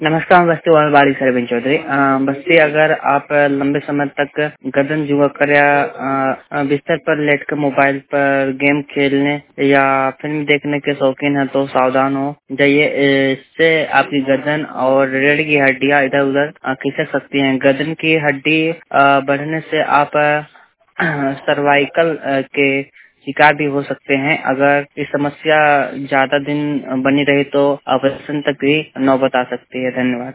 नमस्कार, बस्ती वाली सरविन चौधरी। बस्ती अगर आप लंबे समय तक गर्दन झुकाकर या बिस्तर पर लेटकर मोबाइल पर गेम खेलने या फिल्म देखने के शौकीन हैं तो सावधान हो जाइए। इससे आपकी गर्दन और रीढ़ की हड्डियां इधर उधर खिसक सकती हैं। गर्दन की हड्डी बढ़ने से आप सर्वाइकल के शिकार भी हो सकते हैं। अगर ये समस्या ज्यादा दिन बनी रही तो ऑपरेशन तक भी नौबत आ सकती है। धन्यवाद।